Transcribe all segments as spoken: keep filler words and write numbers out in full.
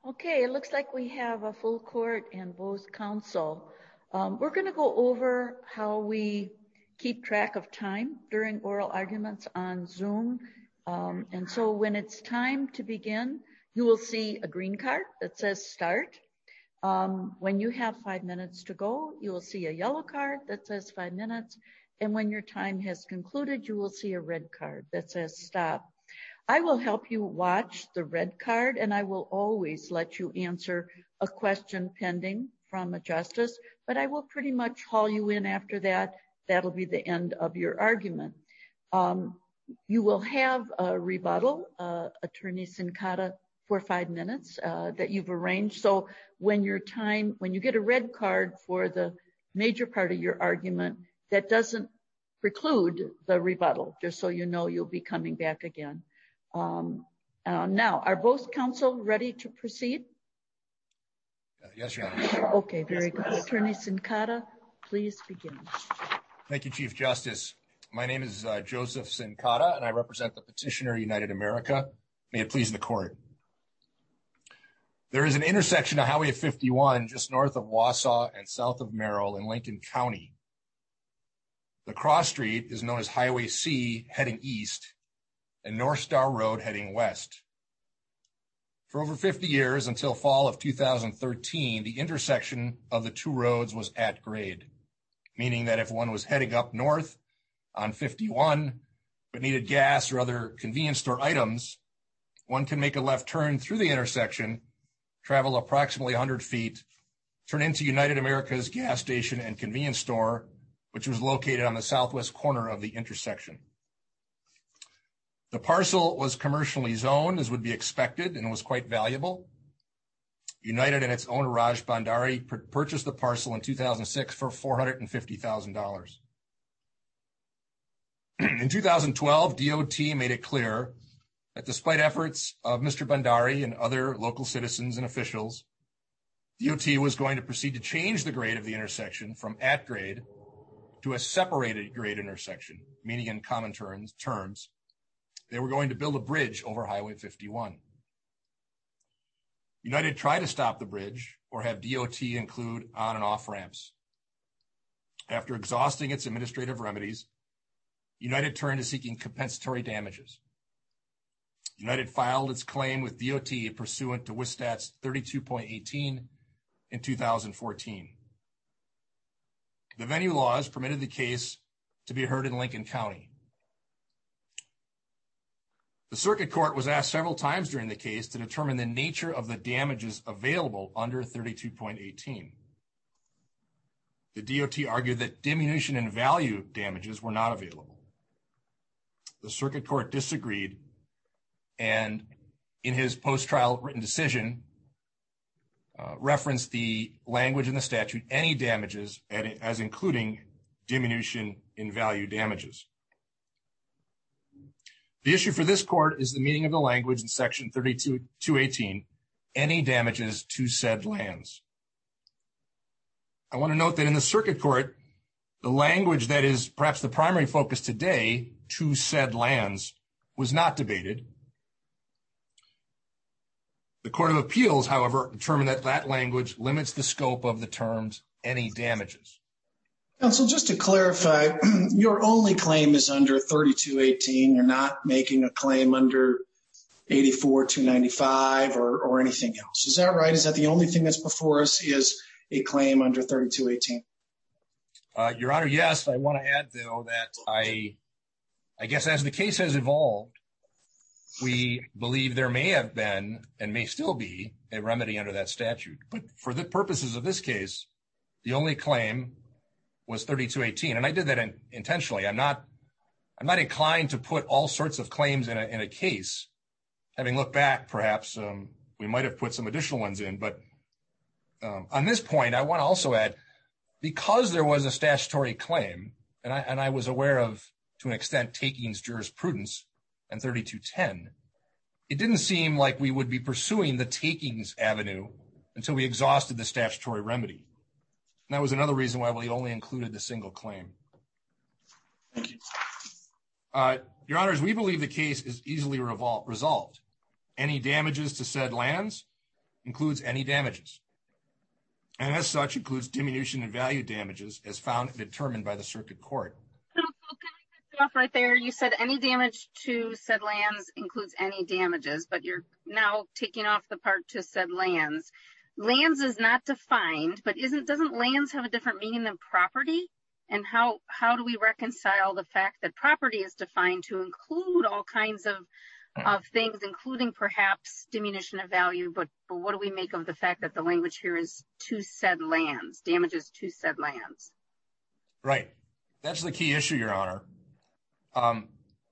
Okay, it looks like we have a full court and both counsel. Um, we're going to go over how we keep track of time during oral arguments on Zoom. Um, and so when it's time to begin, you will see a green card that says start. Um, when you have five minutes to go, you will see a yellow card that says five minutes. And when your time has concluded, you will see a red card that says stop. I will help you watch the red card, and I will always let you answer a question pending from a justice, but I will pretty much haul you in after that. That'll be the end of your argument. Um, you will have a rebuttal, uh, Attorney Sincata, for five minutes uh, that you've arranged. So when your time, when you get a red card for the major part of your argument, that doesn't preclude the rebuttal, just so you know you'll be coming back again. Um, uh, now, are both counsel ready to proceed? Uh, yes, Your Honor. Okay, very good. Attorney Sincata, please begin. Thank you, Chief Justice. My name is uh, Joseph Sincata, and I represent the petitioner, United America. May it please the court. There is an intersection of Highway fifty-one just north of Wausau and south of Merrill in Lincoln County. The cross street is known as Highway C, heading east, and North Star Road heading west. For over fifty years, until fall of two thousand thirteen, the intersection of the two roads was at grade, meaning that if one was heading up north on fifty-one but needed gas or other convenience store items, one can make a left turn through the intersection, travel approximately one hundred feet, turn into United America's gas station and convenience store, which was located on the southwest corner of the intersection. The parcel was commercially zoned, as would be expected, and was quite valuable. United and its owner, Raj Bhandari, purchased the parcel in two thousand six for four hundred fifty thousand dollars. In two thousand twelve, D O T made it clear that despite efforts of Mister Bhandari and other local citizens and officials, D O T was going to proceed to change the grade of the intersection from at grade to a separated grade intersection, meaning in common terms, terms they were going to build a bridge over Highway fifty-one. United tried to stop the bridge or have D O T include on and off ramps. After exhausting its administrative remedies, United turned to seeking compensatory damages. United filed its claim with D O T pursuant to W S T A T's thirty-two point eighteen in two thousand fourteen. The venue laws permitted the case to be heard in Lincoln County. The circuit court was asked several times during the case to determine the nature of the damages available under thirty-two point eighteen. The D O T argued that diminution in value damages were not available. The circuit court disagreed, and in his post-trial written decision, uh, referenced the language in the statute, any damages as including diminution in value damages. The issue for this court is the meaning of the language in section thirty-two point eighteen, any damages to said lands. I want to note that in the circuit court, the language that is perhaps the primary focus today, to said lands, was not debated. The Court of Appeals, however, determined that that language limits the scope of the terms any damages. Counsel, just to clarify, your only claim is under thirty-two eighteen. You're not making a claim under eighty-four two ninety-five or, or anything else. Is that right? Is that the only thing that's before us is a claim under thirty-two eighteen? Uh, Your Honor, yes. I want to add, though, that I, I guess as the case has evolved, we believe there may have been and may still be a remedy under that statute. But for the purposes of this case, the only claim was thirty-two eighteen, and I did that in, intentionally. I'm not, I'm not inclined to put all sorts of claims in a, in a case. Having looked back, perhaps um, we might have put some additional ones in. But um, on this point, I want to also add, because there was a statutory claim, and I, and I was aware of, to an extent, takings jurisprudence and thirty-two ten, it didn't seem like we would be pursuing the takings avenue until we exhausted the statutory remedy. And that was another reason why we only included the single claim. Thank you. Uh, Your Honors, we believe the case is easily revol- resolved. Any damages to said lands includes any damages, and as such includes diminution in value damages as found and determined by the circuit court. So, so can I cut you off right there? You said any damage to said lands includes any damages, but you're now taking off the part to said lands. Lands is not defined, but isn't doesn't lands have a different meaning than property? And how how do we reconcile the fact that property is defined to include all kinds of of things, including perhaps diminution of value, but, but what do we make of the fact that the language here is to said lands, damages to said lands? Right. That's the key issue, Your Honor. Um,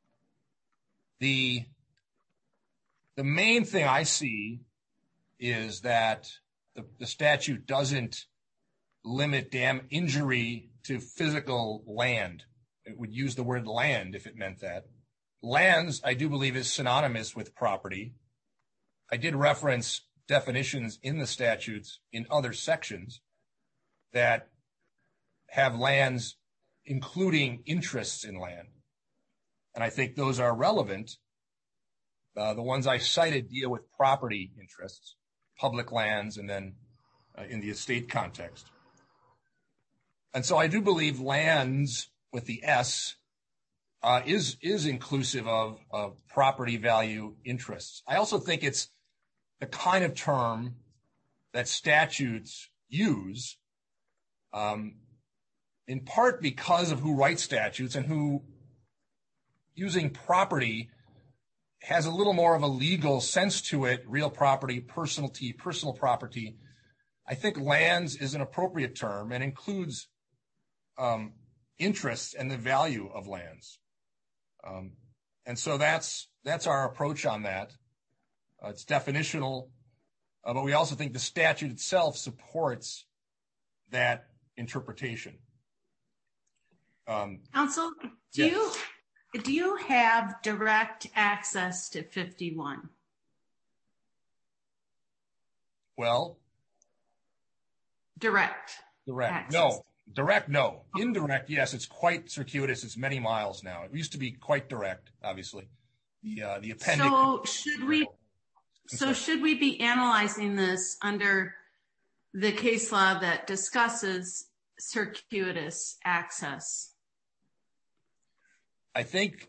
the, the main thing I see is that the, the statute doesn't limit dam injury to physical land. It would use the word land if it meant that. Lands, I do believe, is synonymous with property. I did reference definitions in the statutes in other sections that have lands including interests in land. And I think those are relevant. Uh, the ones I cited deal with property interests, public lands, and then uh, in the estate context. And so I do believe lands with the S Uh, is is inclusive of, of property value interests. I also think it's the kind of term that statutes use, um, in part because of who writes statutes and who using property has a little more of a legal sense to it, real property, personality, personal property. I think lands is an appropriate term and includes um, interests and the value of lands. Um, and so that's that's our approach on that. Uh, it's definitional, uh, but we also think the statute itself supports that interpretation. Um, Counsel, do yes. you do you have direct access to fifty-one? Well, direct. Direct. Access. No. Direct, no. Indirect, yes. It's quite circuitous. It's many miles now. It used to be quite direct, obviously. The uh, the appendix. So should we? So should we be analyzing this under the case law that discusses circuitous access? I think.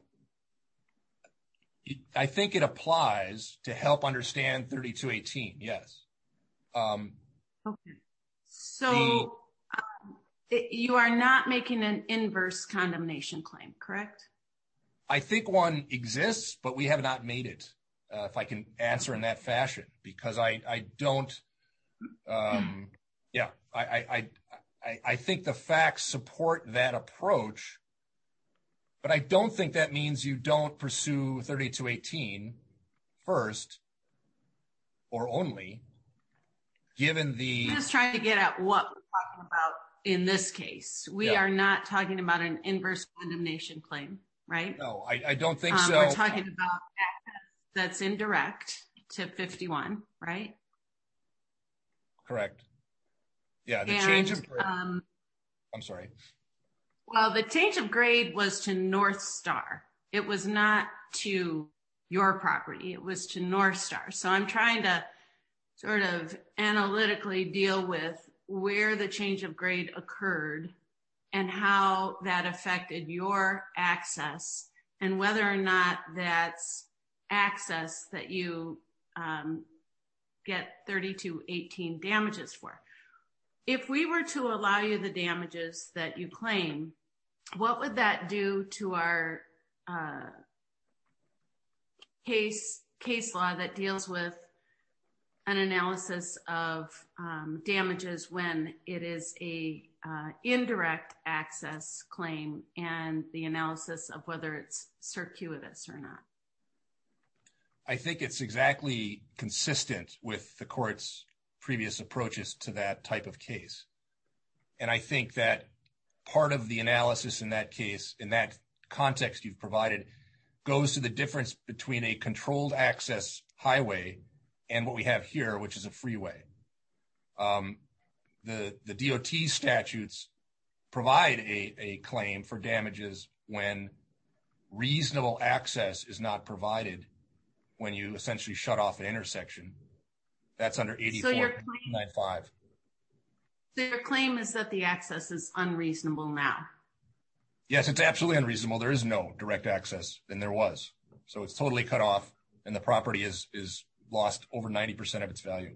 I think it applies to help understand thirty-two eighteen. Yes. Um, okay. So. The, You are not making an inverse condemnation claim, correct? I think one exists, but we have not made it, uh, if I can answer in that fashion, because I, I don't, um, yeah, I, I, I, I think the facts support that approach, but I don't think that means you don't pursue thirty-two eighteen first or only, given the... I'm just trying to get at what we're talking about. In this case, we yeah. are not talking about an inverse condemnation claim, right? No, I, I don't think um, so. We're talking about access that's indirect to fifty-one, right? Correct. Yeah, the and, change of grade. Um, I'm sorry. Well, the change of grade was to North Star. It was not to your property. It was to North Star. So I'm trying to sort of analytically deal with where the change of grade occurred and how that affected your access and whether or not that's access that you um, get thirty-two eighteen damages for. If we were to allow you the damages that you claim, what would that do to our uh, case case law that deals with an analysis of um, damages when it is a uh, indirect access claim and the analysis of whether it's circuitous or not? I think it's exactly consistent with the court's previous approaches to that type of case. And I think that part of the analysis in that case, in that context you've provided, goes to the difference between a controlled access highway and what we have here, which is a freeway. Um, the, the D O T statutes provide a, a claim for damages when reasonable access is not provided when you essentially shut off an intersection. That's under eighty-four point two nine five. So your claim is that the access is unreasonable now? Yes, it's absolutely unreasonable. There is no direct access, and there was. So it's totally cut off, and the property is is lost over ninety percent of its value.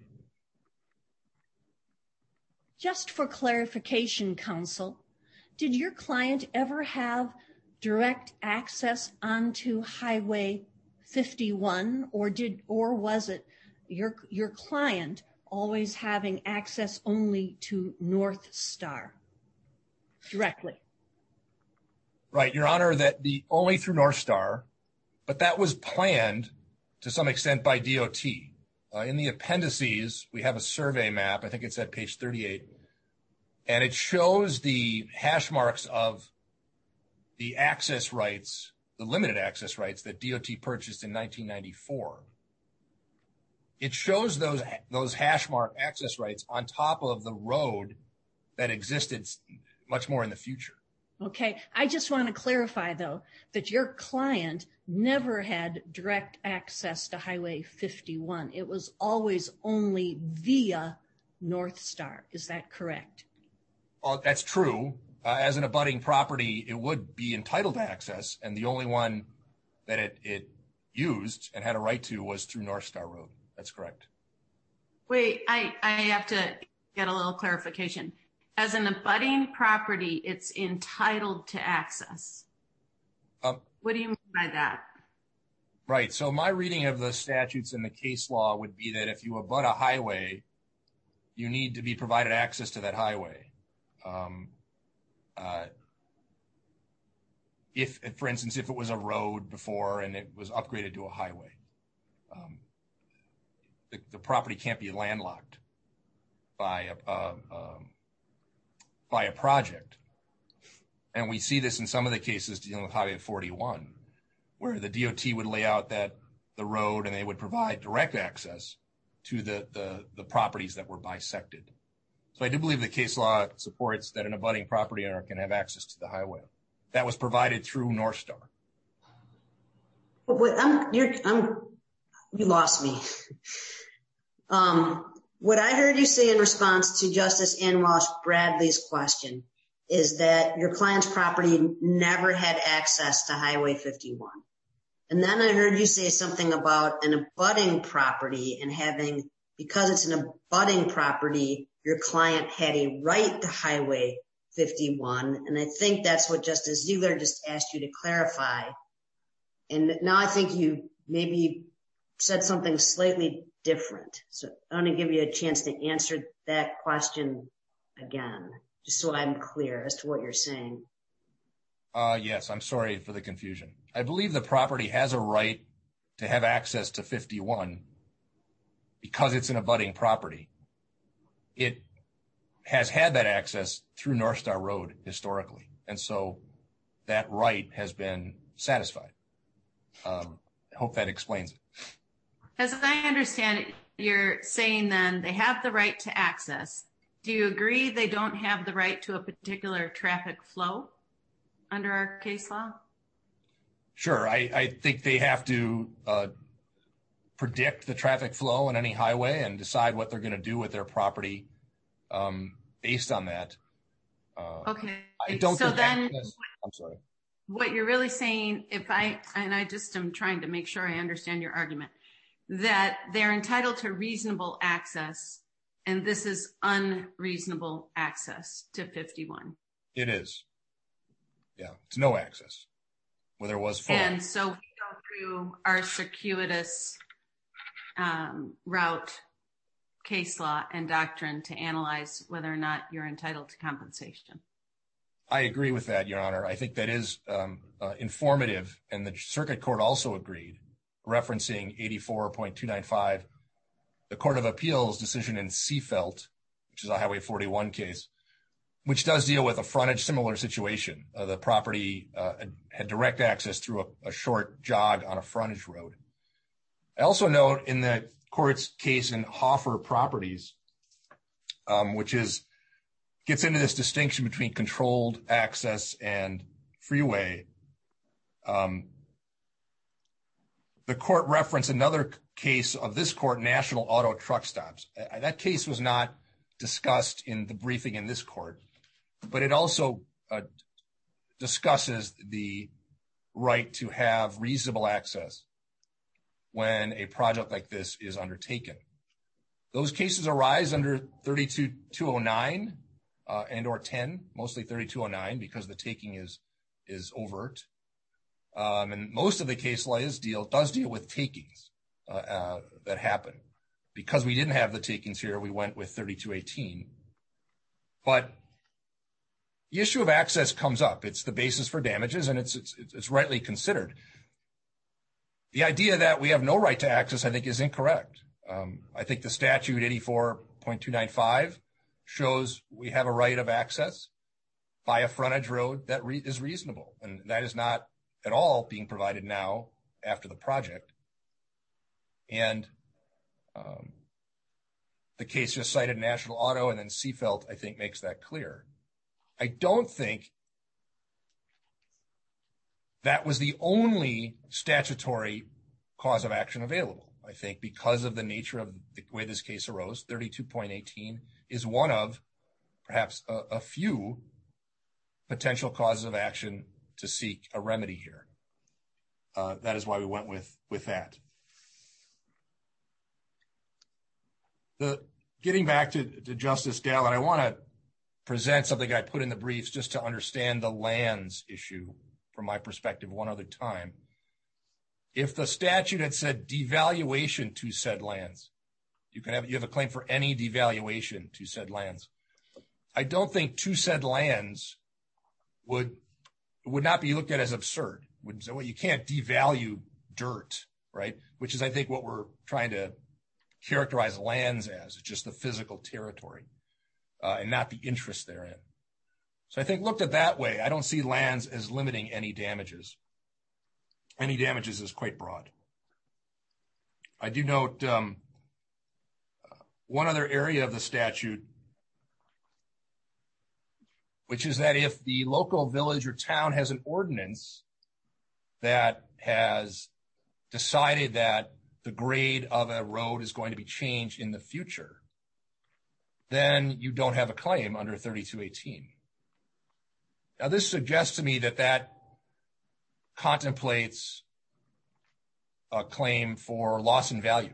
Just for clarification, counsel, did your client ever have direct access onto Highway fifty-one, or did or was it your your client always having access only to North Star directly? Right, Your Honor, that the only through North Star, but that was planned to some extent by D O T. Uh, in the appendices, we have a survey map. I think it's at page thirty-eight, and it shows the hash marks of the access rights, the limited access rights that D O T purchased in nineteen ninety-four. It shows those those hash mark access rights on top of the road that existed much more in the future. Okay, I just want to clarify, though, that your client never had direct access to Highway fifty-one. It was always only via North Star. Is that correct? Oh, that's true. Uh, as an abutting property, it would be entitled to access, and the only one that it, it used and had a right to was through North Star Road. That's correct. Wait, I, I have to get a little clarification. As an abutting property, it's entitled to access. Um, what do you mean by that? Right. So my reading of the statutes and the case law would be that if you abut a highway, you need to be provided access to that highway. Um, uh, if, for instance, if it was a road before and it was upgraded to a highway, um, the, the property can't be landlocked by a, uh, um, by a project. And we see this in some of the cases dealing with Highway forty-one, where the D O T would lay out that the road and they would provide direct access to the, the, the properties that were bisected. So I do believe the case law supports that an abutting property owner can have access to the highway. That was provided through North Star. But I'm, you're, I'm, you lost me. Um, what I heard you say in response to Justice Ann Walsh Bradley's question is that your client's property never had access to Highway fifty-one. And then I heard you say something about an abutting property and having, because it's an abutting property, your client had a right to Highway fifty-one. And I think that's what Justice Ziegler just asked you to clarify. And now I think you maybe said something slightly different. So I want to give you a chance to answer that question again, just so I'm clear as to what you're saying. Uh, yes, I'm sorry for the confusion. I believe the property has a right to have access to fifty-one because it's an abutting property. It has had that access through North Star Road historically. And so that right has been satisfied. Um, I hope that explains it. As I understand it, you're saying then they have the right to access. Do you agree they don't have the right to a particular traffic flow under our case law? Sure. I, I think they have to uh, predict the traffic flow on any highway and decide what they're going to do with their property um, based on that. Uh, okay. I don't so think then, access, I'm sorry. What you're really saying, if I, and I just am trying to make sure I understand your argument, that they're entitled to reasonable access, and this is unreasonable access to fifty-one. It is. Yeah, it's no access, where there was full. And so we go through our circuitous um, route case law and doctrine to analyze whether or not you're entitled to compensation. I agree with that, Your Honor. I think that is um, uh, informative, and the Circuit Court also agreed, referencing eighty-four point two nine five, the Court of Appeals decision in Seafelt, which is a Highway forty-one case, which does deal with a frontage similar situation. Uh, the property uh, had direct access through a, a short jog on a frontage road. I also note in the court's case in Hoffer Properties, um, which is gets into this distinction between controlled access and freeway. Um, the court referenced another case of this court, National Auto Truck Stops. Uh, that case was not discussed in the briefing in this court, but it also uh, discusses the right to have reasonable access when a project like this is undertaken. Those cases arise under thirty-two two oh nine uh, and or ten, mostly thirty-two oh nine, because the taking is is overt. Um, and most of the case law is deal does deal with takings uh, uh, that happen. Because we didn't have the takings here, we went with thirty-two eighteen. But the issue of access comes up. It's the basis for damages, and it's it's, it's rightly considered. The idea that we have no right to access, I think, is incorrect. Um, I think the statute eighty-four point two nine five shows we have a right of access by a frontage road that re- is reasonable, and that is not at all being provided now after the project. And um, the case just cited National Auto, and then Seafelt, I think, makes that clear. I don't think that was the only statutory cause of action available. I think because of the nature of the way this case arose, thirty-two point eighteen is one of perhaps a, a few potential causes of action to seek a remedy here. Uh, that is why we went with, with that. The, getting back to, to Justice Gallant, I want to present something I put in the briefs just to understand the lands issue from my perspective one other time. If the statute had said devaluation to said lands, you can have you have a claim for any devaluation to said lands. I don't think to said lands would would not be looked at as absurd. Would say, well, you can't devalue dirt, right? Which is, I think, what we're trying to characterize lands as. It's just the physical territory uh, and not the interest therein. So I think looked at that way, I don't see lands as limiting any damages. Any damages is quite broad. I do note um, one other area of the statute, which is that if the local village or town has an ordinance that has decided that the grade of a road is going to be changed in the future, then you don't have a claim under thirty-two eighteen. Now, this suggests to me that that contemplates a claim for loss in value,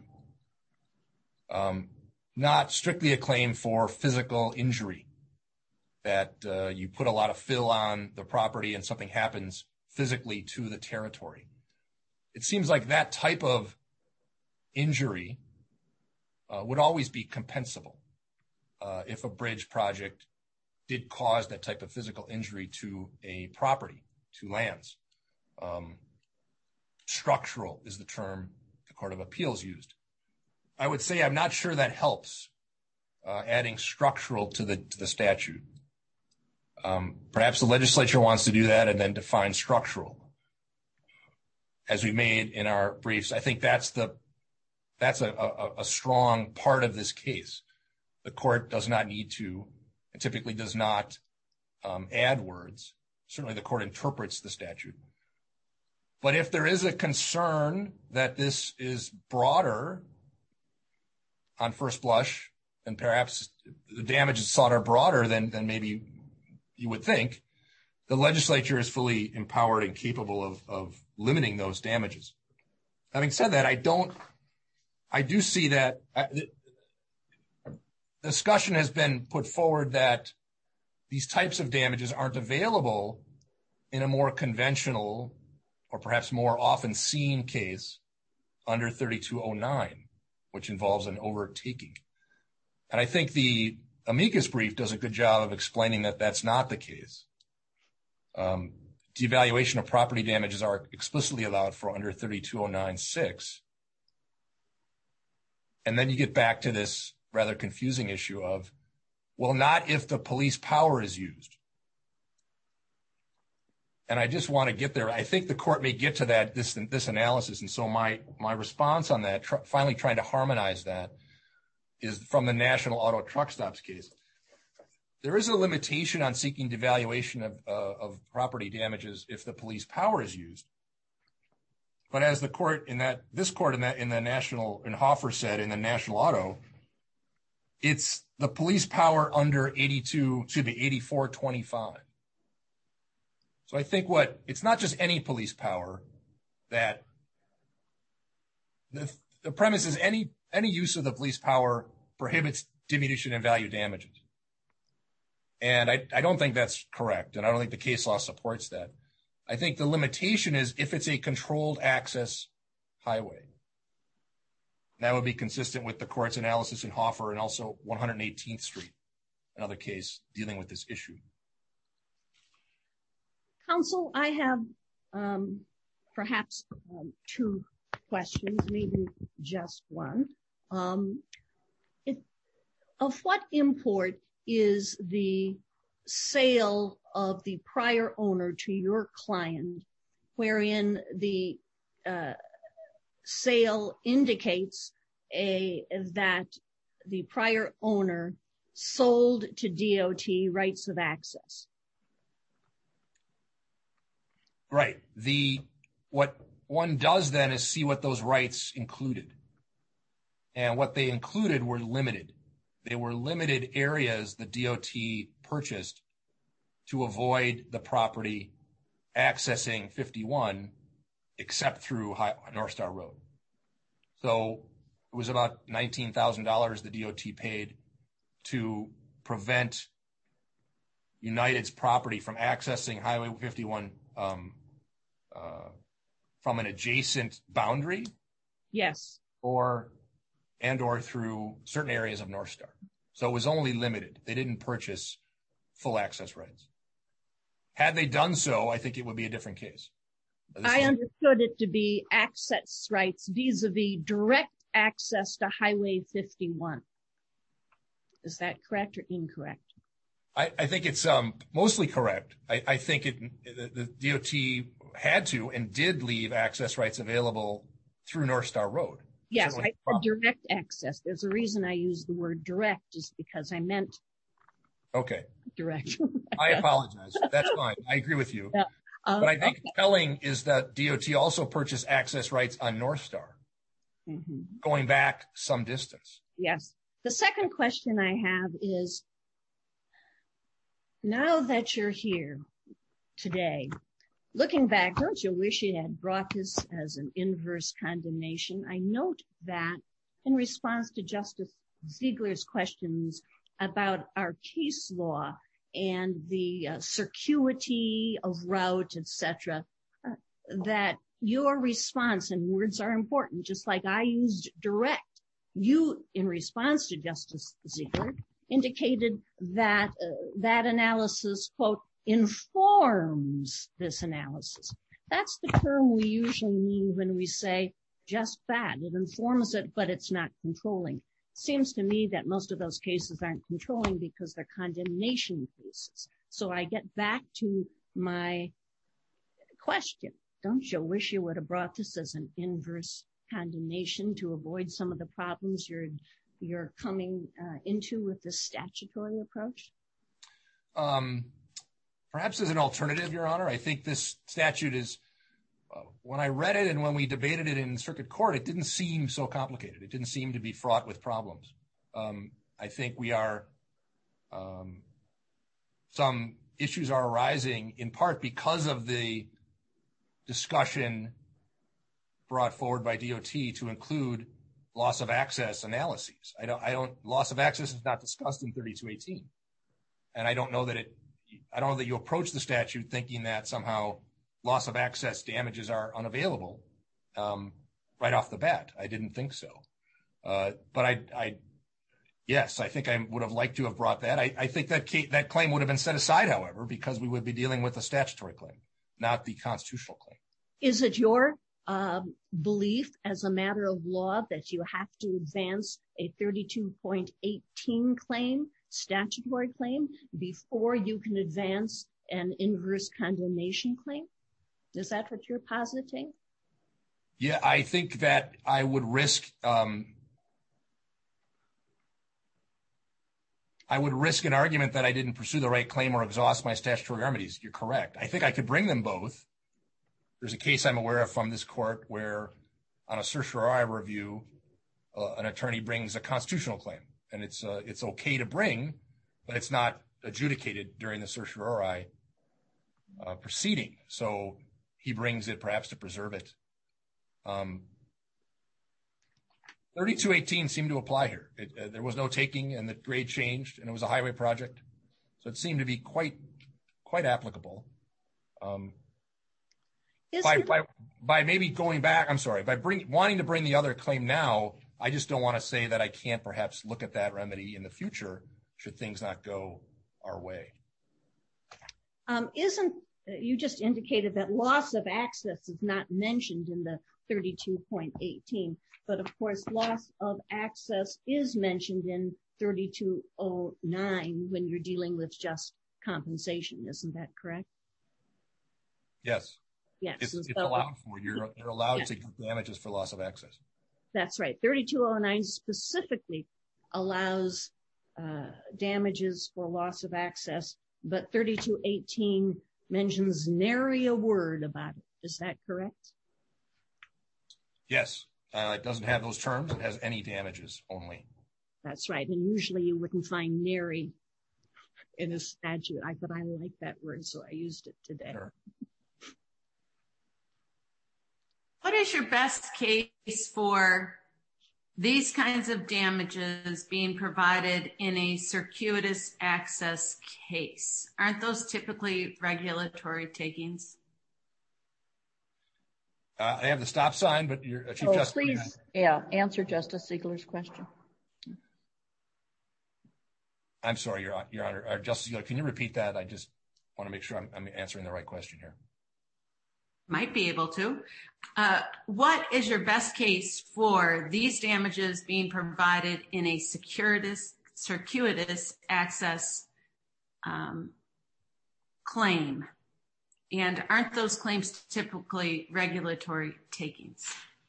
um, not strictly a claim for physical injury, that uh, you put a lot of fill on the property and something happens physically to the territory. It seems like that type of injury uh, would always be compensable uh, if a bridge project did cause that type of physical injury to a property, to lands. Um, structural is the term the Court of Appeals used. I would say I'm not sure that helps uh, adding structural to the to the statute. Um, perhaps the legislature wants to do that and then define structural, as we made in our briefs. I think that's the that's a, a, a strong part of this case. The court does not need to, and typically does not um, add words. Certainly the court interprets the statute. But if there is a concern that this is broader on first blush, and perhaps the damages sought are broader than, than maybe you would think, the legislature is fully empowered and capable of, of limiting those damages. Having said that, I don't, I do see that uh, the discussion has been put forward that these types of damages aren't available in a more conventional or perhaps more often seen case under thirty-two oh nine, which involves an overtaking. And I think the amicus brief does a good job of explaining that that's not the case. Um, devaluation of property damages are explicitly allowed for under thirty-two oh nine six. And then you get back to this rather confusing issue of, well, not if the police power is used. And I just want to get there. I think the court may get to that, this, this analysis. And so my, my response on that, tr- finally trying to harmonize that, is from the National Auto Truck Stops case. There is a limitation on seeking devaluation of, uh, of property damages if the police power is used. But as the court in that, this court in that, in the national, in Hoffer said in the National Auto, it's the police power under eighty-two, excuse me, eighty-four twenty-five. So I think what, it's not just any police power that the, the premise is any, any use of the police power prohibits diminution in value damages. And I, I don't think that's correct. And I don't think the case law supports that. I think the limitation is if it's a controlled access highway. That would be consistent with the court's analysis in Hoffer and also one hundred eighteenth Street, another case dealing with this issue. Counsel, I have um, perhaps um, two questions, maybe just one. Um, it, of what import is the sale of the prior owner to your client, wherein the uh, sale indicates a, that the prior owner sold to D O T rights of access? Right. The, what one does then is see what those rights included. And what they included were limited. They were limited areas the D O T purchased to avoid the property accessing fifty-one except through High, North Star Road. So it was about nineteen thousand dollars the D O T paid to prevent United's property from accessing Highway fifty-one um, uh, from an adjacent boundary. Yes. Or and or through certain areas of North Star. So it was only limited. They didn't purchase full access rights. Had they done so, I think it would be a different case. This I is, understood it to be access rights vis-a-vis direct access to Highway fifty-one. Is that correct or incorrect? I, I think it's um, mostly correct. I, I think it, the, the D O T had to and did leave access rights available through North Star Road. Yes, I said direct access. There's a reason I use the word direct, is because I meant okay. direct. I apologize. That's fine. I agree with you. Yeah. Um, but I think okay. telling is that D O T also purchased access rights on North Star, mm-hmm. going back some distance. Yes. The second question I have is, now that you're here today, looking back, don't you wish you had brought this as an inverse condemnation? I note that in response to Justice Ziegler's questions about our case law and the uh, circuity of route, et cetera, uh, that your response, and words are important, just like I used direct, you, in response to Justice Ziegler, indicated that uh, that analysis, quote, informs this analysis. That's the term we usually mean when we say just that. It informs it, but it's not controlling. Seems to me that most of those cases aren't controlling because they're condemnation cases. So I get back to my question. Don't you wish you would have brought this as an inverse condemnation to avoid some of the problems you're you're coming uh, into with this statutory approach? Um, perhaps as an alternative, Your Honor. I think this statute is, uh, when I read it and when we debated it in circuit court, it didn't seem so complicated. It didn't seem to be fraught with problems. Um, I think we are, um, some issues are arising in part because of the discussion brought forward by D O T to include loss of access analyses. I don't, I don't, loss of access is not discussed in thirty-two eighteen. And I don't know that it, I don't know that you approach the statute thinking that somehow loss of access damages are unavailable um, right off the bat. I didn't think so. Uh, but I, I, yes, I think I would have liked to have brought that. I, I think that ca- that claim would have been set aside, however, because we would be dealing with a statutory claim, not the constitutional claim. Is it your um, belief as a matter of law that you have to advance a thirty-two eighteen claim, statutory claim, before you can advance an inverse condemnation claim? Is that what you're positing? Yeah, I think that I would risk, um, I would risk an argument that I didn't pursue the right claim or exhaust my statutory remedies. You're correct. I think I could bring them both. there's a case I'm aware of from this court where on a certiorari review, uh, an attorney brings a constitutional claim, and it's uh, it's okay to bring, but it's not adjudicated during the certiorari uh, proceeding. So he brings it perhaps to preserve it. Um, thirty-two eighteen seemed to apply here. It, uh, there was no taking, and the grade changed, and it was a highway project. So it seemed to be quite quite applicable. Um, by, by by maybe going back, I'm sorry, by bring, wanting to bring the other claim now, I just don't want to say that I can't perhaps look at that remedy in the future should things not go our way. Um, isn't, you just indicated that loss of access is not mentioned in the thirty-two eighteen, but of course loss of access is mentioned in thirty-two oh nine when you're dealing with just compensation. Isn't that correct? Yes. Yes. It's, it's so, allowed for. You're, you're allowed yeah. to get damages for loss of access. That's right. thirty-two oh nine specifically allows uh, damages for loss of access, but thirty-two eighteen mentions nary a word about it. Is that correct? Yes. Uh, it doesn't have those terms. It has any damages only. That's right. And usually you wouldn't find nary in a statute. I thought I liked that word, so I used it today. Sure. What is your best case for these kinds of damages being provided in a circuitous access case? Aren't those typically regulatory takings? Uh, I have the stop sign, but your uh, Chief oh, Justice. Please, yeah, answer Justice Ziegler's question. I'm sorry, Your, Your Honor. Uh, Justice Ziegler, can you repeat that? I just want to make sure I'm, I'm answering the right question here. Might be able to. Uh, what is your best case for these damages being provided in a circuitous, circuitous access um, claim? And aren't those claims typically regulatory takings?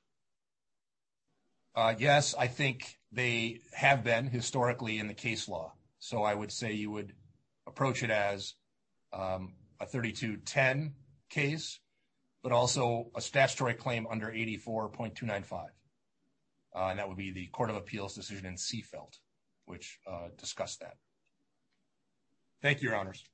Uh, yes, I think they have been historically in the case law. So I would say you would approach it as um, a thirty-two ten case, but also a statutory claim under eighty-four point two nine five. Uh, and that would be the Court of Appeals decision in Seafelt, which uh, discussed that. Thank you, Your Honors.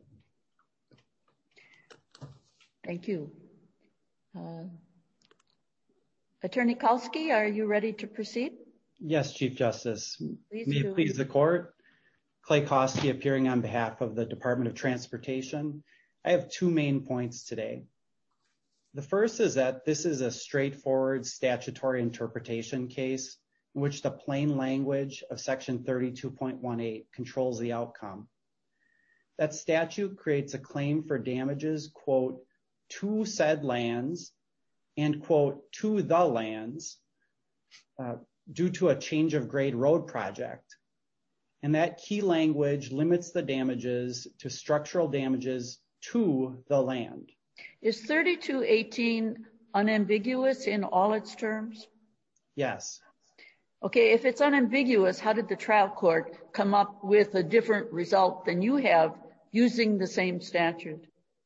Thank you. Uh, Attorney Kalski, are you ready to proceed? Yes, Chief Justice. Please May do. it please the court. Clay Kalski appearing on behalf of the Department of Transportation. I have two main points today. The first is that this is a straightforward statutory interpretation case in which the plain language of Section thirty-two point eighteen controls the outcome. That statute creates a claim for damages, quote, to said lands and, quote, to the lands uh, due to a change of grade road project. And that key language limits the damages to structural damages to the land. Is thirty-two eighteen unambiguous in all its terms? Yes. Okay, if it's unambiguous, how did the trial court come up with a different result than you have using the same statute?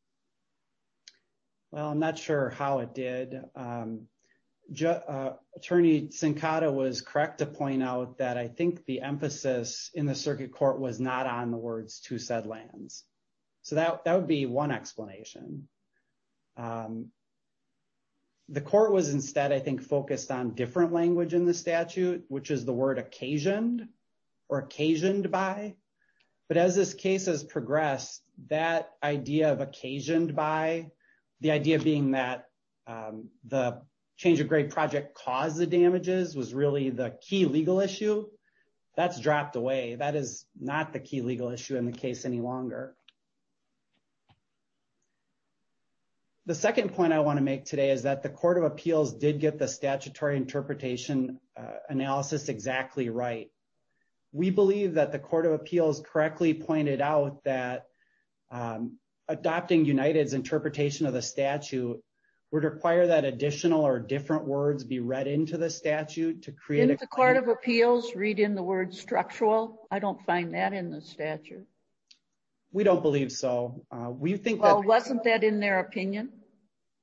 Well, I'm not sure how it did. Um, Ju- uh, Attorney Sincata was correct to point out that I think the emphasis in the circuit court was not on the words to said lands. So that, that would be one explanation. Um, the court was instead, I think, focused on different language in the statute, which is the word occasioned or occasioned by. But as this case has progressed, that idea of occasioned by, the idea being that um, the change of grade project caused the damages was really the key legal issue. That's dropped away. That is not the key legal issue in the case any longer. The second point I want to make today is that the Court of Appeals did get the statutory interpretation uh, analysis exactly right. We believe that the Court of Appeals correctly pointed out that um, adopting United's interpretation of the statute would require that additional or different words be read into the statute to create Didn't a the Court of Appeals read in the word structural? I don't find that in the statute. We don't believe so. Uh, we think well, that... wasn't that in their opinion?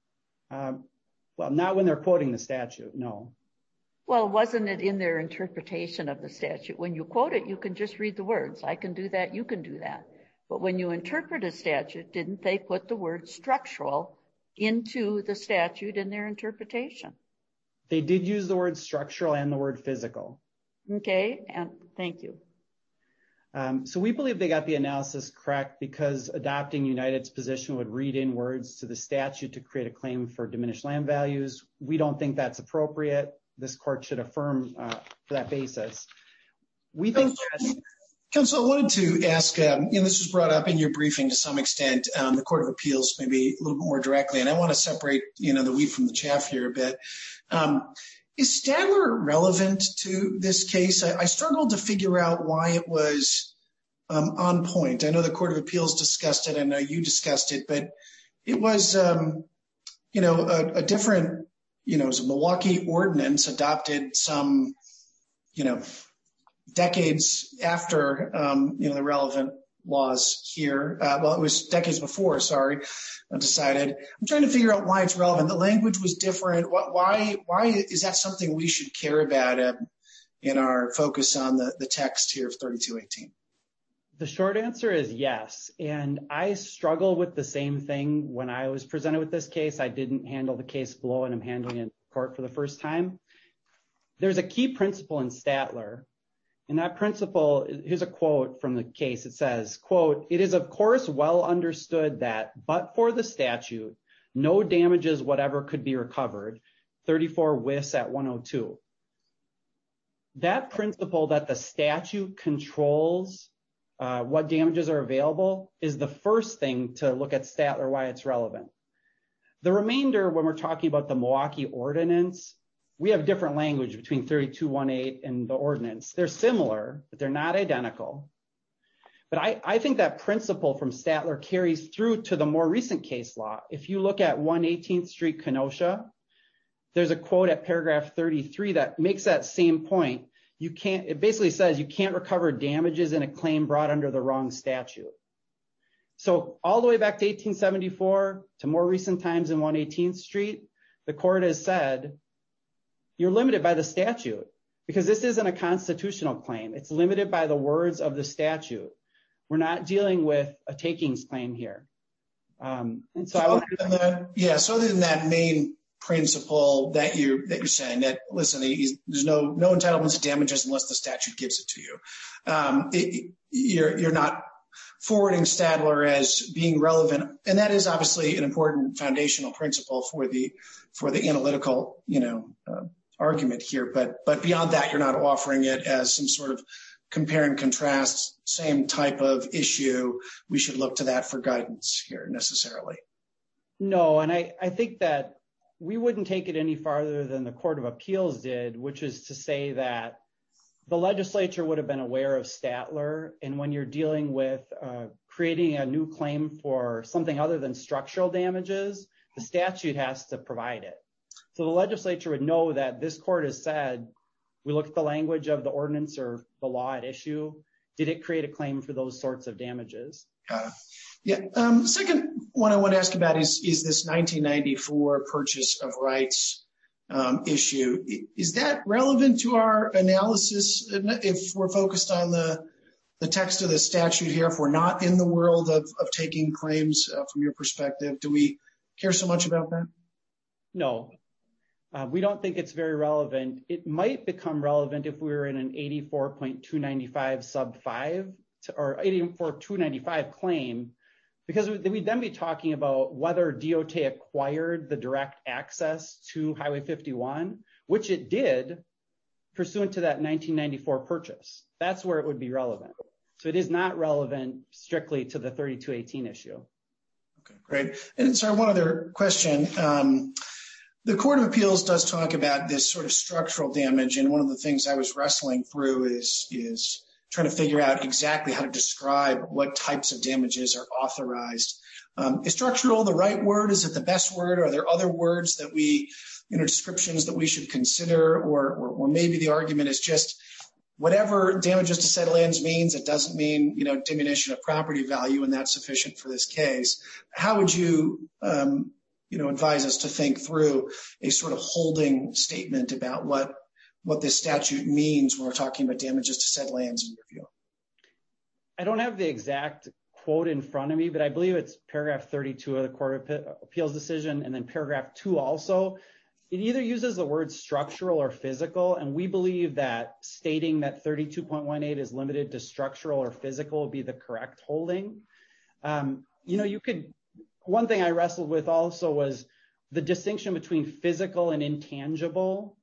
Um, well, not when they're quoting the statute, no. Well, wasn't it in their interpretation of the statute? When you quote it, you can just read the words. I can do that, you can do that. But when you interpret a statute, didn't they put the word structural into the statute in their interpretation? They did use the word structural and the word physical. Okay, and thank you. Um, so we believe they got the analysis correct because adopting United's position would read in words to the statute to create a claim for diminished land values. We don't think that's appropriate. This court should affirm uh, for that basis. We think that... Counsel, I wanted to ask, um, you know, this was brought up in your briefing to some extent, um, the Court of Appeals maybe a little bit more directly, and I want to separate, you know, the wheat from the chaff here a bit. Um, is Stadler relevant to this case? I, I struggled to figure out why it was um, on point. I know the Court of Appeals discussed it. I know you discussed it, but it was, um, you know, a, a different, you know, it was a Milwaukee ordinance adopted some, you know, decades after, um, you know, the relevant laws here. Uh, well, it was decades before, sorry, I decided. I'm trying to figure out why it's relevant. The language was different. Why, why is that something we should care about uh, in our focus on the, the text here of thirty-two eighteen? The short answer is yes. And I struggle with the same thing when I was presented with this case. I didn't handle the case below and I'm handling it in court for the first time. There's a key principle in Stadler. And that principle, here's a quote from the case. It says, quote, "It is of course well understood that, but for the statute, no damages whatever could be recovered." thirty-four Wiss at one oh two. That principle that the statute controls uh, what damages are available is the first thing to look at Stadler, why it's relevant. The remainder, when we're talking about the Milwaukee ordinance, we have different language between thirty-two eighteen and the ordinance. They're similar, but they're not identical. But I, I think that principle from Stadler carries through to the more recent case law. If you look at one eighteenth Street, Kenosha, there's a quote at paragraph thirty-three that makes that same point. You can't, it basically says you can't recover damages in a claim brought under the wrong statute. So all the way back to eighteen seventy-four to more recent times in one eighteenth Street, the court has said, you're limited by the statute because this isn't a constitutional claim. It's limited by the words of the statute. We're not dealing with a takings claim here. Um, and so, so I other than that, yeah. So other than that main principle that you that you're saying that listen, there's no no entitlements to damages unless the statute gives it to you. Um, it, you're you're not forwarding Stadler as being relevant, and that is obviously an important foundational principle for the for the analytical, you know. Uh, argument here, but but beyond that, you're not offering it as some sort of compare and contrast, same type of issue. We should look to that for guidance here necessarily. No, and I, I think that we wouldn't take it any farther than the Court of Appeals did, which is to say that the legislature would have been aware of Stadler, and when you're dealing with uh, creating a new claim for something other than structural damages, the statute has to provide it. So the legislature would know that this court has said, we look at the language of the ordinance or the law at issue. Did it create a claim for those sorts of damages? Uh, yeah. Um, second one I want to ask about is, is this nineteen ninety-four purchase of rights um, issue. Is that relevant to our analysis if we're focused on the, the text of the statute here, if we're not in the world of, of taking claims uh, from your perspective? Do we care so much about that? No. Uh, we don't think it's very relevant. It might become relevant if we were in an eighty-four point two ninety-five sub five to, or eighty-four point two ninety-five claim, because we'd then be talking about whether D O T acquired the direct access to Highway fifty-one, which it did pursuant to that nineteen ninety-four purchase. That's where it would be relevant. So it is not relevant strictly to the thirty-two eighteen issue. Okay, great. And sorry, one other question. Um, The Court of Appeals does talk about this sort of structural damage, and one of the things I was wrestling through is, is trying to figure out exactly how to describe what types of damages are authorized. Um, is structural the right word? Is it the best word? Are there other words that we, you know, descriptions that we should consider? Or, or, or maybe the argument is just whatever damages to said lands means, it doesn't mean, you know, diminution of property value, and that's sufficient for this case. How would you um you know, advise us to think through a sort of holding statement about what, what this statute means when we're talking about damages to said lands in your view. I don't have the exact quote in front of me, but I believe it's paragraph thirty-two of the Court of Appeals decision, and then paragraph two also. It either uses the word structural or physical, and we believe that stating that thirty-two point one eight is limited to structural or physical would be the correct holding. Um, you know, you could, one thing I wrestled with also was the distinction between physical and intangible.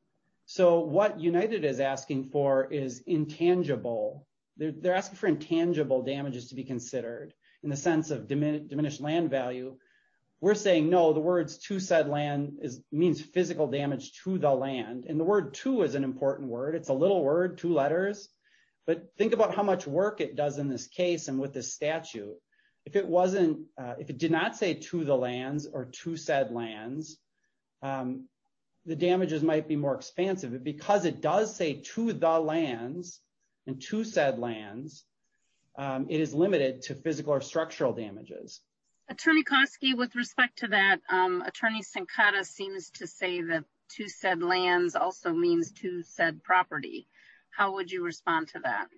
So what United is asking for is intangible. They're, they're asking for intangible damages to be considered in the sense of dimin- diminished land value. We're saying, no, the words to said land is means physical damage to the land. And the word to is an important word. It's a little word, two letters. But think about how much work it does in this case and with this statute. If it wasn't, uh, if it did not say to the lands or to said lands, um, the damages might be more expansive. But because it does say to the lands and to said lands, um, it is limited to physical or structural damages. Attorney Koski, with respect to that, um, Attorney Sincata seems to say that to said lands also means to said property. How would you respond to that?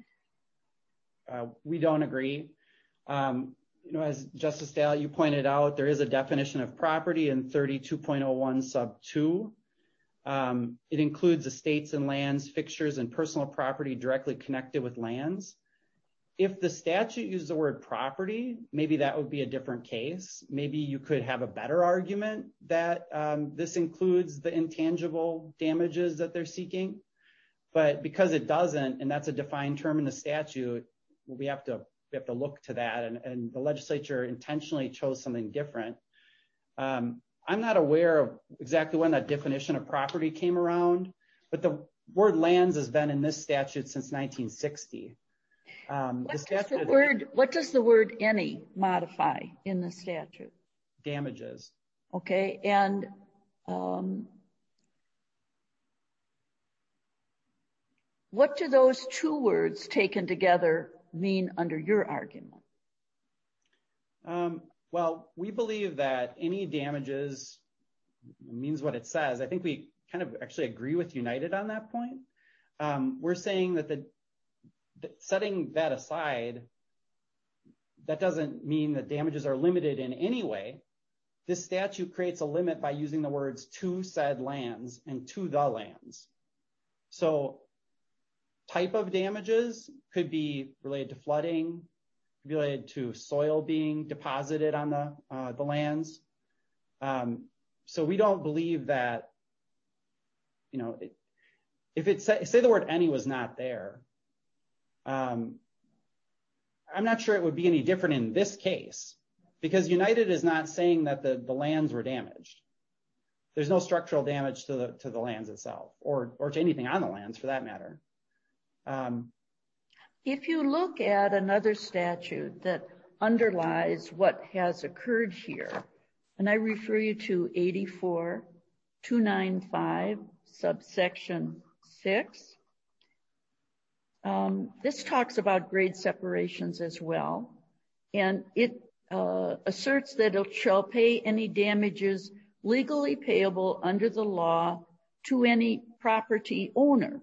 Uh, we don't agree. Um, you know, as Justice Dale, you pointed out, there is a definition of property in thirty-two point oh one sub two. Um, it includes estates and lands, fixtures, and personal property directly connected with lands. If the statute used the word property, maybe that would be a different case. Maybe you could have a better argument that um, this includes the intangible damages that they're seeking. But because it doesn't, and that's a defined term in the statute, we have to we have to look to that. And, and the legislature intentionally chose something different. Um, I'm not aware of exactly when that definition of property came around, but the word lands has been in this statute since nineteen sixty. Um, what, the statute does the word, what does the word any modify in the statute? Damages. Okay, and um, what do those two words taken together mean under your argument? Um, well, we believe that any damages means what it says. I think we kind of actually agree with United on that point. Um, we're saying that the setting that aside, that doesn't mean that damages are limited in any way. This statute creates a limit by using the words to said lands and to the lands. So type of damages could be related to flooding, could be related to soil being deposited on the, uh, the lands. Um, so we don't believe that, you know, it, if it say, say the word any was not there, Um, I'm not sure it would be any different in this case because United is not saying that the, the lands were damaged. There's no structural damage to the to the lands itself or or to anything on the lands for that matter. Um, if you look at another statute that underlies what has occurred here, and I refer you to eighty-four two ninety-five subsection six. Um, this talks about grade separations as well, and it uh, asserts that it shall pay any damages legally payable under the law to any property owner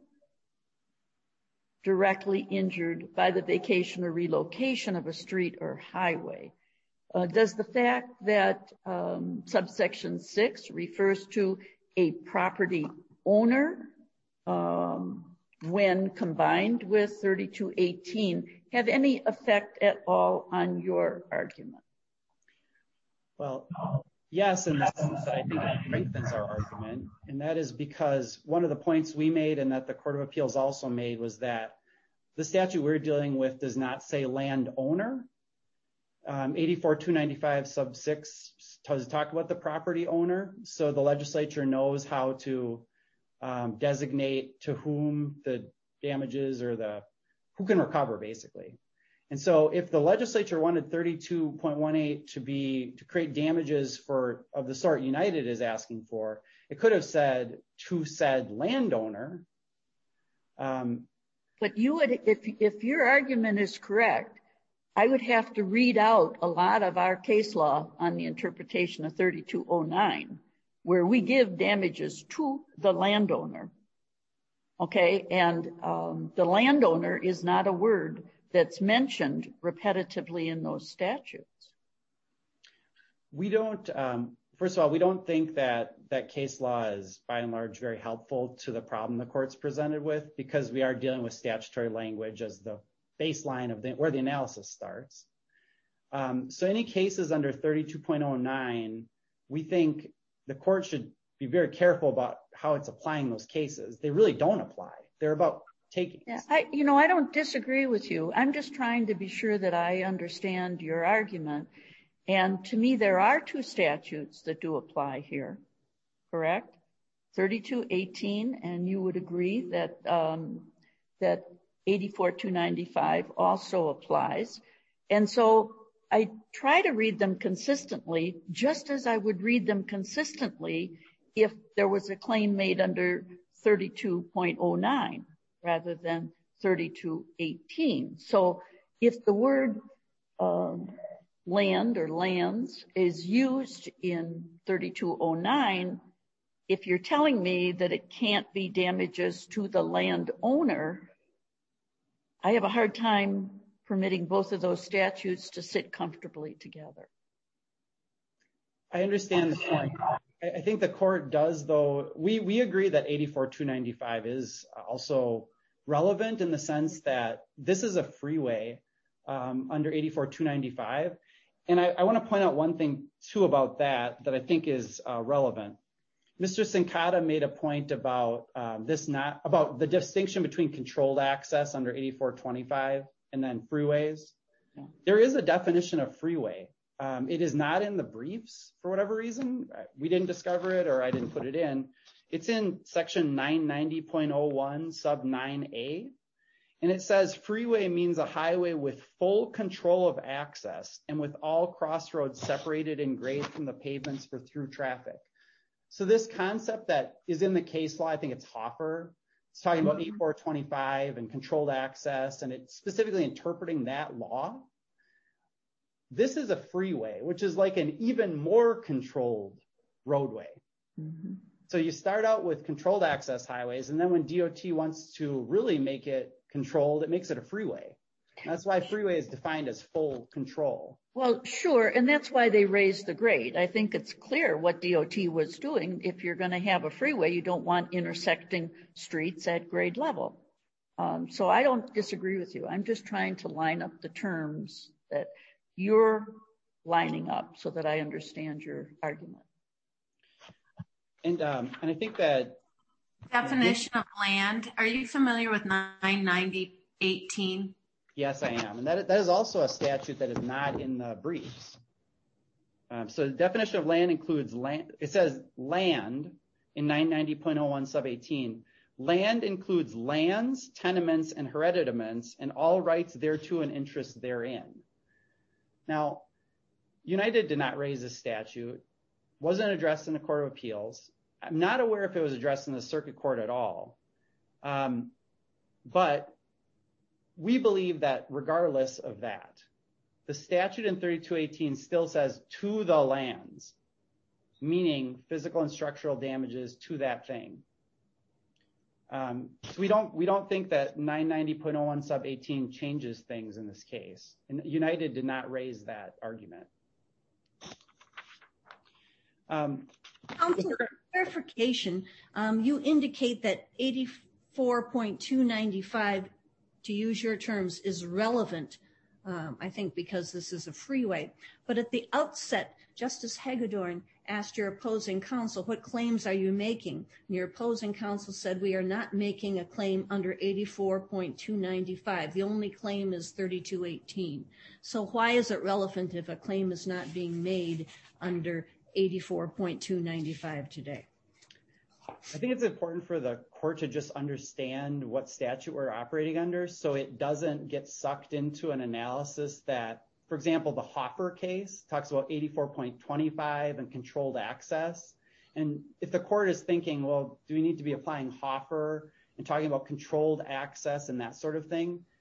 directly injured by the vacation or relocation of a street or highway. Uh, does the fact that um, subsection six refers to a property owner um, when combined with thirty-two eighteen have any effect at all on your argument? Well, yes, in the sense that I think it strengthens our argument, and that is because one of the points we made and that the Court of Appeals also made was that the statute we're dealing with does not say landowner. Um, eighty-four two ninety-five sub six does talk about the property owner, so the legislature knows how to um, designate to whom the damages or the who can recover basically. And so if the legislature wanted thirty-two point one eight to be to create damages for of the sort United is asking for, it could have said to said landowner. Um, but you would, if if your argument is correct, I would have to read out a lot of our case law on the interpretation of thirty-two oh nine, where we give damages to the landowner. Okay, and um, the landowner is not a word that's mentioned repetitively in those statutes. We don't, um, first of all, we don't think that that case law is by and large very helpful to the problem the court's presented with, because we are dealing with statutory language as the baseline of the, where the analysis starts. Um, so any cases under thirty-two point oh nine, we think the court should be very careful about how it's applying those cases. They really don't apply. They're about taking. Yeah, I, you know, I don't disagree with you. I'm just trying to be sure that I understand your argument. And to me, there are two statutes that do apply here, correct? thirty-two eighteen, and you would agree that um, that eighty-four two ninety-five also applies. And so I try to read them consistently, just as I would read them consistently if there was a claim made under thirty-two point oh nine rather than thirty-two eighteen. So if the word um, land or lands is used in thirty-two oh nine, if you're telling me that it can't be damages to the landowner, I have a hard time permitting both of those statutes to sit comfortably together. I understand the point. I think the court does, though. We we agree that eighty-four two ninety-five is also relevant in the sense that this is a freeway um, under eighty-four two ninety-five. And I, I want to point out one thing, too, about that that I think is uh, relevant. Mister Sincata made a point about um, this not about the distinction between controlled access under eighty-four twenty-five and then freeways. Yeah. There is a definition of freeway. Um, it is not in the briefs for whatever reason. We didn't discover it, or I didn't put it in. It's in section nine ninety point oh one sub nine A. And it says freeway means a highway with full control of access and with all crossroads separated in grade from the pavements for through traffic. So this concept that is in the case law, I think it's Hoffer. It's talking about eighty-four twenty-five and controlled access, and it's specifically interpreting that law. This is a freeway, which is like an even more controlled roadway. Mm-hmm. So you start out with controlled access highways, and then when D O T wants to really make it controlled, it makes it a freeway. And that's why freeway is defined as full control. Well, sure, and that's why they raised the grade. I think it's clear what D O T was doing. If you're going to have a freeway, you don't want intersecting streets at grade level. Um, so I don't disagree with you. I'm just trying to line up the terms that you're lining up so that I understand your argument. And um, and I think that definition of land. Are you familiar with nine ninety eighteen? Yes, I am. And that, that is also a statute that is not in the briefs. Um, so the definition of land includes land. It says land in nine ninety point oh one sub eighteen. Land includes lands, tenements, and hereditaments, and all rights thereto and interest therein. Now, United did not raise this statute, wasn't addressed in the Court of Appeals. I'm not aware if it was addressed in the Circuit Court at all. Um, but we believe that regardless of that, the statute in thirty-two eighteen still says to the lands, meaning physical and structural damages to that thing. Um, so we don't we don't think that nine ninety point oh one sub eighteen changes things in this case. And United did not raise that argument. Um, Counsel, clarification, um, you indicate that eighty-four point two ninety-five, to use your terms, is relevant, um, I think, because this is a freeway. But at the outset, Justice Hagedorn asked your opposing counsel, what claims are you making? And your opposing counsel said, we are not making a claim under eighty-four point two ninety-five. The only claim is thirty-two eighteen. So why is it relevant if a claim is not being made under eighty-four point two ninety-five today? I think it's important for the court to just understand what statute we're operating under so it doesn't get sucked into an analysis that, for example, the Hoffer case talks about eighty-four point twenty-five and controlled access. And if the court is thinking, well, do we need to be applying Hoffer and talking about controlled access and that sort of thing?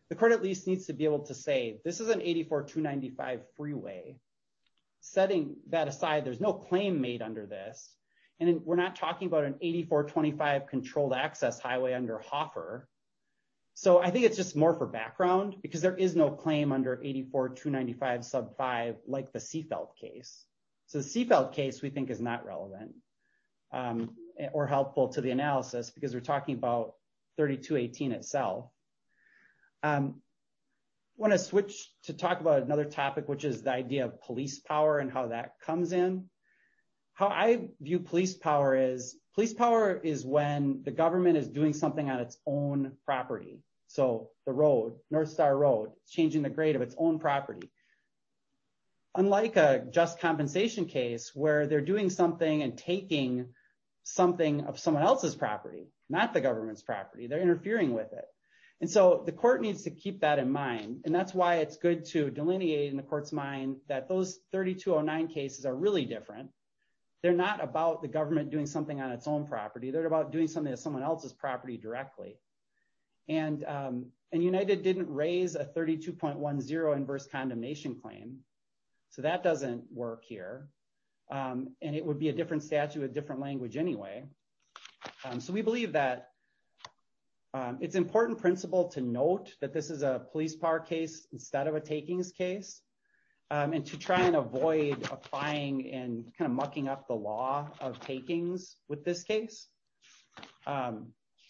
the court at least needs to be able to say, this is an eighty-four two ninety-five freeway. Setting that aside, there's no claim made under this. And we're not talking about an eighty-four twenty-five controlled access highway under Hoffer. So I think it's just more for background because there is no claim under eighty-four two ninety-five sub five like the Seefeld case. So the Seefeld case we think is not relevant um, or helpful to the analysis because we're talking about thirty-two eighteen itself. Um, I want to switch to talk about another topic, which is the idea of police power and how that comes in. How I view police power is, police power is when the government is doing something on its own property. So the road, North Star Road, changing the grade of its own property. Unlike a just compensation case where they're doing something and taking something of someone else's property, not the government's property, they're interfering with it. And so the court needs to keep that in mind. And that's why it's good to delineate in the court's mind that those thirty-two oh nine cases are really different. They're not about the government doing something on its own property. They're about doing something on someone else's property directly. And, um, and United didn't raise a thirty-two point one oh inverse condemnation claim. So that doesn't work here. Um, and it would be a different statute with different language anyway. Um, so we believe that um, it's important principle to note that this is a police power case instead of a takings case. Um, and to try and avoid applying and kind of mucking up the law of takings with this case. Um,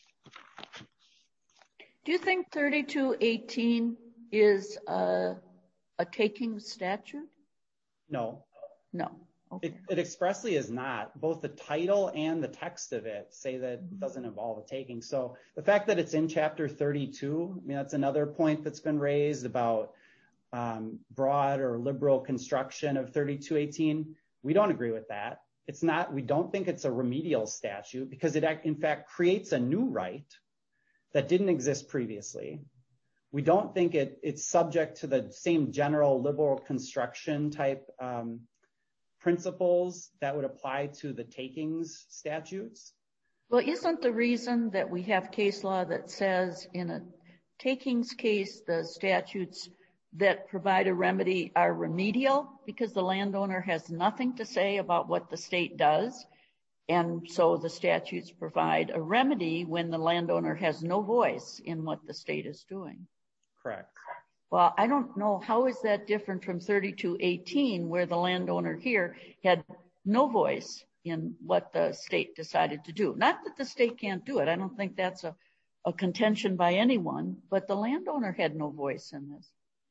Do you think thirty-two eighteen is a, a taking statute? No. No. Okay. It, it expressly is not. Both the title and the text of it say that it doesn't involve a taking. So the fact that it's in chapter thirty-two, I mean, that's another point that's been raised about Um, broad or liberal construction of thirty-two eighteen. We don't agree with that. It's not, we don't think it's a remedial statute because it in fact creates a new right that didn't exist previously. We don't think it it's subject to the same general liberal construction type um, principles that would apply to the takings statutes. Well, isn't the reason that we have case law that says in a takings case, the statutes that provide a remedy are remedial because the landowner has nothing to say about what the state does. And so the statutes provide a remedy when the landowner has no voice in what the state is doing. Correct. Well, I don't know. How is that different from thirty-two eighteen where the landowner here had no voice in what the state decided to do? Not that the state can't do it. I don't think that's a, a contention by anyone, but the landowner had no voice in this.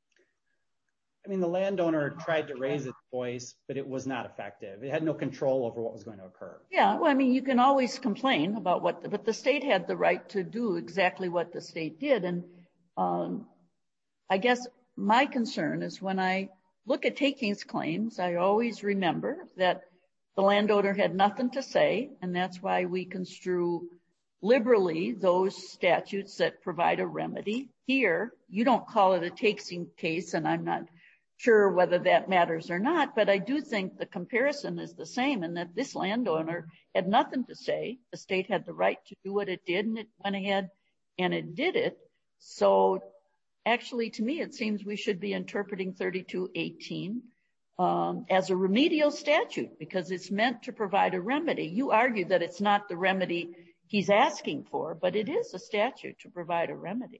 I mean, the landowner tried to raise its voice, but it was not effective. It had no control over what was going to occur. Yeah, well, I mean, you can always complain about what, the, but the state had the right to do exactly what the state did. And um, I guess my concern is when I look at takings claims, I always remember that the landowner had nothing to say, and that's why we construe liberally those statutes that provide a remedy. Here, you don't call it a taking case, and I'm not sure whether that matters or not, but I do think the comparison is the same in that this landowner had nothing to say. The state had the right to do what it did, and it went ahead and it did it. So actually, to me, it seems we should be interpreting thirty-two eighteen um, as a remedial statute because it's meant to provide a remedy. You argue that it's not the remedy he's asking for, but it is a statute to provide a remedy.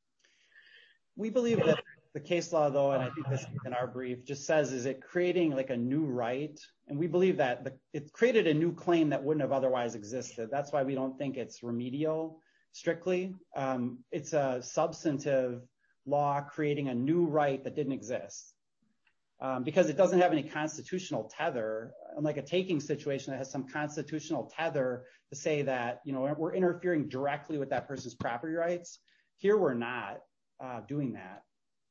We believe that the case law, though, and I think this in our brief, just says, is it creating like a new right? And we believe that the, it created a new claim that wouldn't have otherwise existed. That's why we don't think it's remedial strictly. Um, it's a substantive law creating a new right that didn't exist um, because it doesn't have any constitutional tether, unlike a taking situation that has some constitutional tether to say that, you know, we're interfering directly with that person's property rights. Here, we're not uh, doing that.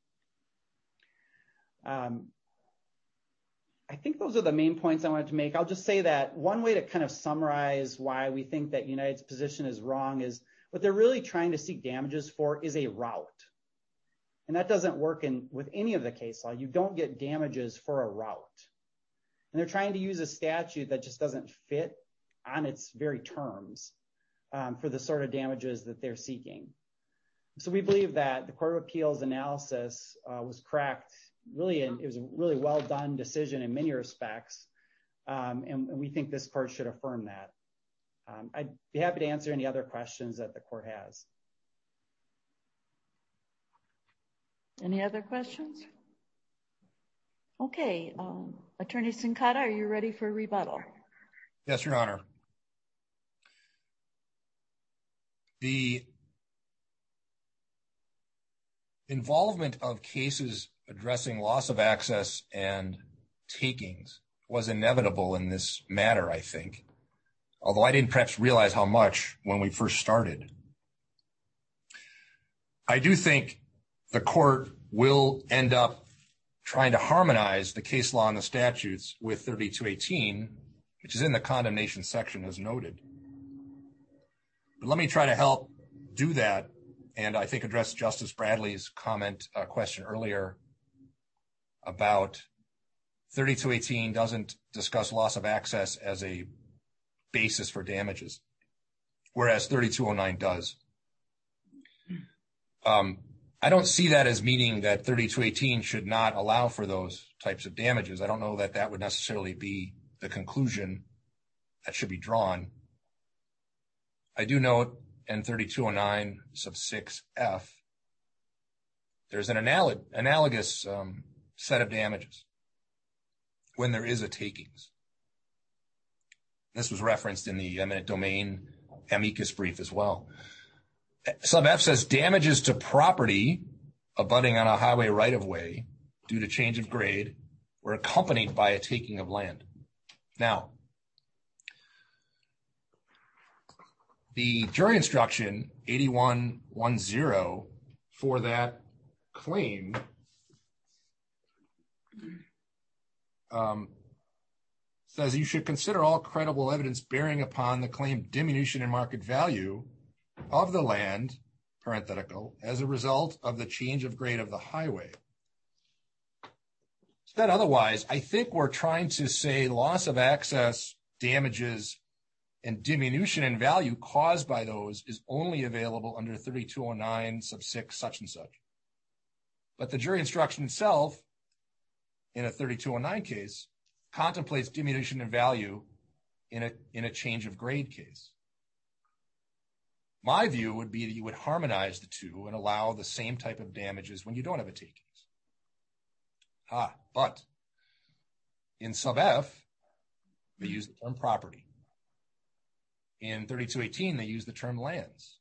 Um, I think those are the main points I wanted to make. I'll just say that one way to kind of summarize why we think that United's position is wrong is what they're really trying to seek damages for is a route. And that doesn't work in with any of the case law. You don't get damages for a route. And they're trying to use a statute that just doesn't fit on its very terms um, for the sort of damages that they're seeking. so we believe that the Court of Appeals analysis uh, was correct. Really, and it was a really well done decision in many respects, um, and, and we think this court should affirm that. Um, I'd be happy to answer any other questions that the court has. Any other questions? Okay, um, Attorney Sincata, are you ready for rebuttal? Yes, Your Honor. The involvement of cases addressing loss of access and takings was inevitable in this matter, I think, although I didn't perhaps realize how much when we first started. I do think the court will end up trying to harmonize the case law and the statutes with thirty-two eighteen, which is in the condemnation section as noted. But let me try to help do that, and I think address Justice Bradley's comment, uh, question earlier about thirty-two eighteen doesn't discuss loss of access as a basis for damages, whereas thirty-two oh nine does. Um, I don't see that as meaning that thirty-two eighteen should not allow for those types of damages. I don't know that that would necessarily be the conclusion that should be drawn. I do note in thirty-two oh nine sub six F, there's an analog, analogous um, set of damages when there is a takings. This was referenced in the eminent domain amicus brief as well. Sub F says damages to property abutting on a highway right-of-way due to change of grade were accompanied by a taking of land. Now, the jury instruction eighty-one ten for that claim um, says you should consider all credible evidence bearing upon the claim diminution in market value of the land, parenthetical, as a result of the change of grade of the highway. Said otherwise, I think we're trying to say loss of access, damages, and diminution in value caused by those is only available under thirty-two oh nine sub six such and such. But the jury instruction itself, in a thirty-two oh nine case, contemplates diminution in value in a, in a change of grade case. My view would be that you would harmonize the two and allow the same type of damages when you don't have a takings. Ah, but in sub F, they use the term property. In thirty-two eighteen, they use the term lands.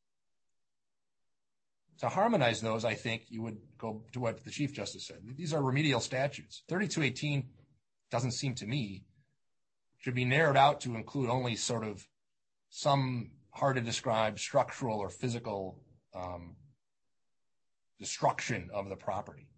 To harmonize those, I think you would go to what the Chief Justice said. These are remedial statutes. thirty-two eighteen doesn't seem to me should be narrowed out to include only sort of some hard to describe structural or physical um, destruction of the property.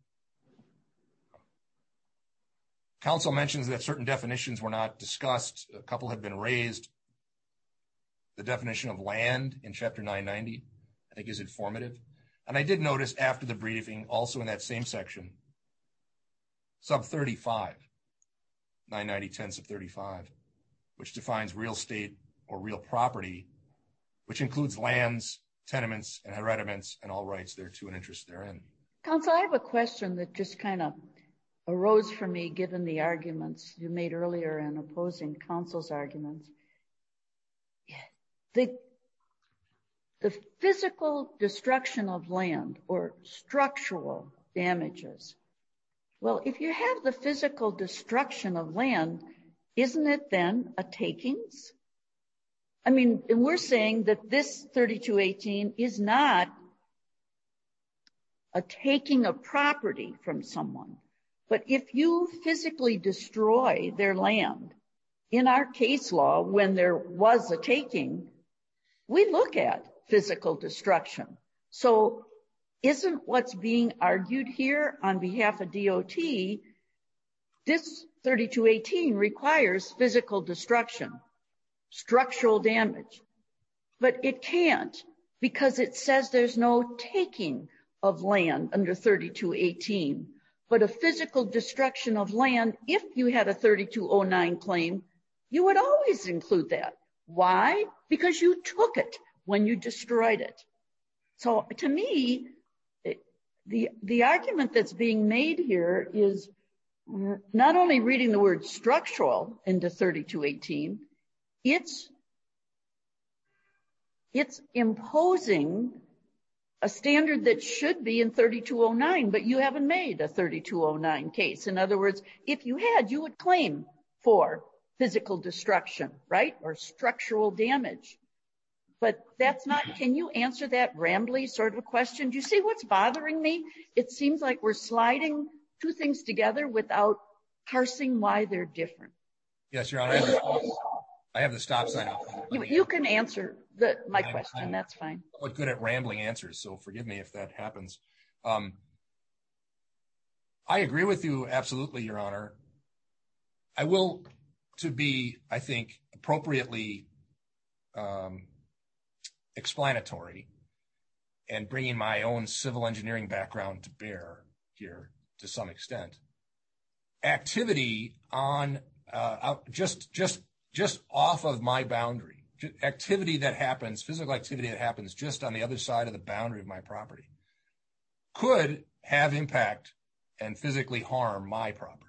Council mentions that certain definitions were not discussed. A couple have been raised. The definition of land in chapter nine ninety, I think, is informative. And I did notice after the briefing, also in that same section, sub thirty-five, nine ninety ten sub thirty-five, which defines real estate or real property, which includes lands, tenements, and hereditaments, and all rights thereto and interest therein. Counsel, I have a question that just kind of arose for me given the arguments you made earlier in opposing counsel's arguments. The, the physical destruction of land or structural damages. Well, if you have the physical destruction of land, isn't it then a takings? I mean, and we're saying that this thirty-two eighteen is not a taking of property from someone. But if you physically destroy their land, in our case law, when there was a taking, we look at physical destruction. So isn't what's being argued here on behalf of D O T, this thirty-two eighteen requires physical destruction, structural damage, but it can't because it says there's no taking of land under thirty-two eighteen, but a physical destruction of land. If you had a thirty-two oh nine claim, you would always include that. Why? Because you took it when you destroyed it. So to me, the, the argument that's being made here is not only reading the word structural into thirty-two eighteen, it's, it's imposing a standard that should be in thirty-two oh nine, but you haven't made a thirty-two oh nine case. In other words, if you had, you would claim for physical destruction, right? Or structural damage. But that's not, can you answer that rambly sort of a question? Do you see what's bothering me? It seems like we're sliding two things together without parsing why they're different. Yes, Your Honor. I have the, I have the stop sign up. You, you can answer the, my I'm, question. I'm that's fine. I'm good at rambling answers, so forgive me if that happens. Um, I agree with you absolutely, Your Honor. I will, to be, I think, appropriately um, explanatory and bringing my own civil engineering background to bear here to some extent. Activity on uh, just just just off of my boundary, activity that happens, physical activity that happens just on the other side of the boundary of my property could have impact and physically harm my property.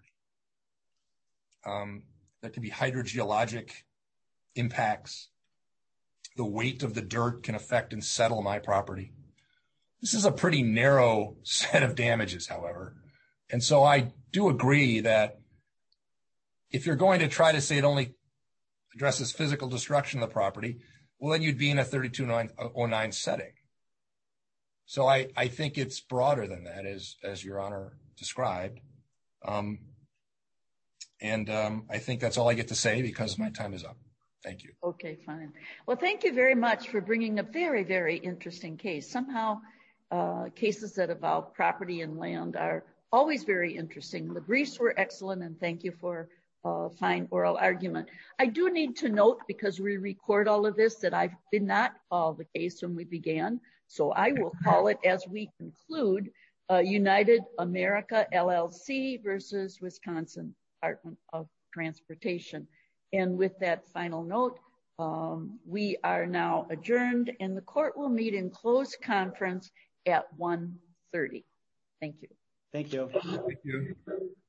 Um, there could be hydrogeologic impacts. The weight of the dirt can affect and settle my property. This is a pretty narrow set of damages, however. And so I do agree that if you're going to try to say it only addresses physical destruction of the property, well, then you'd be in a thirty-two oh nine setting. So I, I think it's broader than that, as, as Your Honor described. Um, and um, I think that's all I get to say because my time is up. Thank you. Okay, fine. Well, thank you very much for bringing a very, very interesting case. Somehow uh, cases that involve property and land are always very interesting. The briefs were excellent, and thank you for a fine oral argument. I do need to note, because we record all of this, that I did not call the case when we began, so I will call it as we conclude uh, United America L L C versus Wisconsin Department of Transportation. And with that final note, um, we are now adjourned, and the court will meet in closed conference at one thirty. Thank you. Thank you. Thank you.